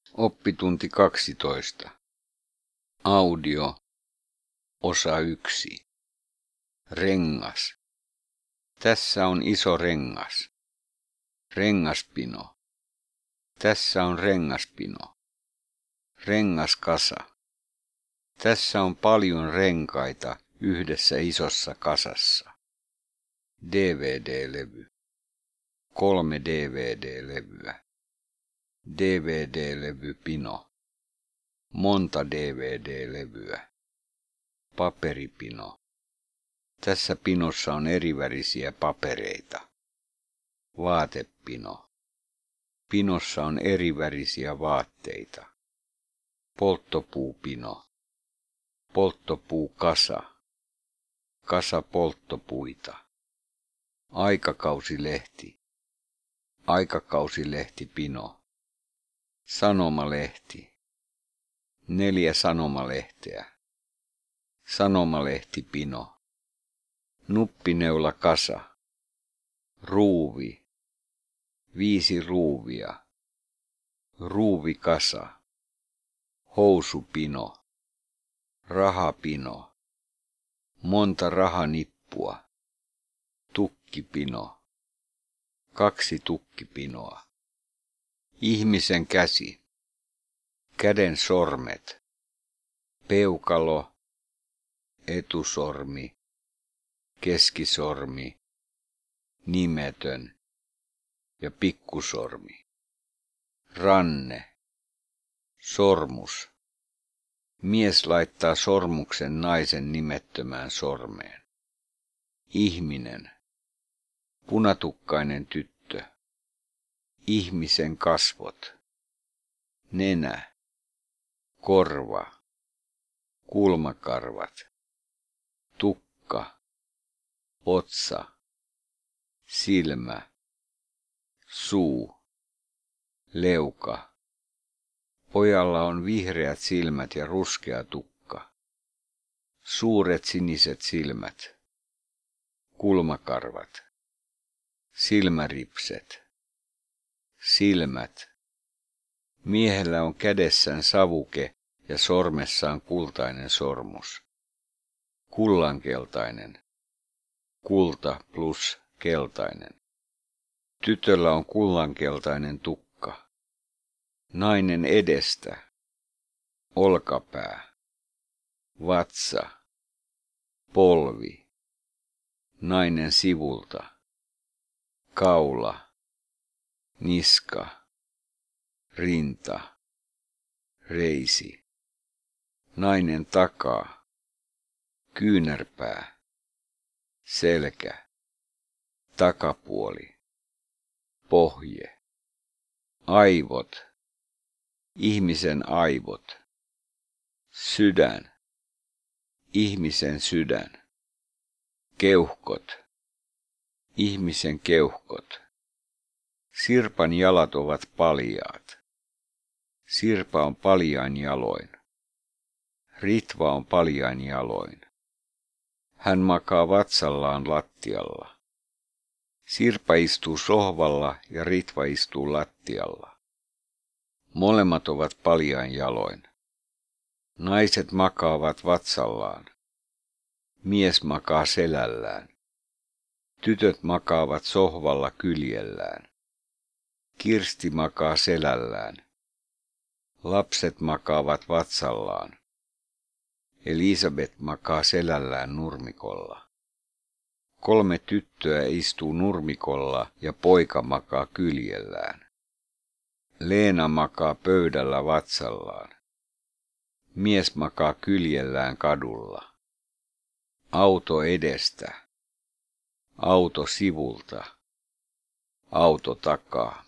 Oppitunti 12. Audio. Osa 1. Rengas. Tässä on iso rengas. Rengaspino. Tässä on rengaspino. Rengaskasa. Tässä on paljon renkaita yhdessä isossa kasassa. DVD-levy. 3 DVD-levyä. DVD-levypino. Monta DVD-levyä. Paperipino. Tässä pinossa on erivärisiä papereita. Vaatepino. Pinossa on erivärisiä vaatteita. Polttopuupino. Polttopuukasa. Kasa polttopuita. Aikakausilehti. Aikakausilehtipino. Sanomalehti. 4 sanomalehteä. Sanomalehtipino. Nuppineulakasa. Ruuvi. 5 ruuvia. Ruuvikasa. Housupino. Rahapino. Monta rahanippua. Tukkipino. 2 tukkipinoa. Ihmisen käsi. Käden sormet. Peukalo. Etusormi. Keskisormi. Nimetön. Ja pikkusormi. Ranne. Sormus. Mies laittaa sormuksen naisen nimettömään sormeen. Ihminen. Punatukkainen tyttö. Ihmisen kasvot. Nenä. Korva. Kulmakarvat. Tukka. Otsa. Silmä. Suu. Leuka. Pojalla on vihreät silmät ja ruskea tukka. Suuret siniset silmät. Kulmakarvat. Silmäripset. Silmät. Miehellä on kädessään savuke ja sormessaan kultainen sormus. Kullankeltainen. Kulta plus keltainen. Tytöllä on kullankeltainen tukka. Nainen edestä. Olkapää. Vatsa. Polvi. Nainen sivulta. Kaula. Niska. Rinta. Reisi. Nainen takaa. Kyynärpää. Selkä. Takapuoli. Pohje. Aivot. Ihmisen aivot. Sydän. Ihmisen sydän. Keuhkot. Ihmisen keuhkot. Sirpan jalat ovat paljaat. Sirpa on paljain jaloin. Ritva on paljain jaloin. Hän makaa vatsallaan lattialla. Sirpa istuu sohvalla ja Ritva istuu lattialla. Molemmat ovat paljain jaloin. Naiset makaavat vatsallaan. Mies makaa selällään. Tytöt makaavat sohvalla kyljellään. Kirsti makaa selällään. Lapset makaavat vatsallaan. Elisabeth makaa selällään nurmikolla. 3 tyttöä istuu nurmikolla ja poika makaa kyljellään. Leena makaa pöydällä vatsallaan. Mies makaa kyljellään kadulla. Auto edestä. Auto sivulta. Auto takaa.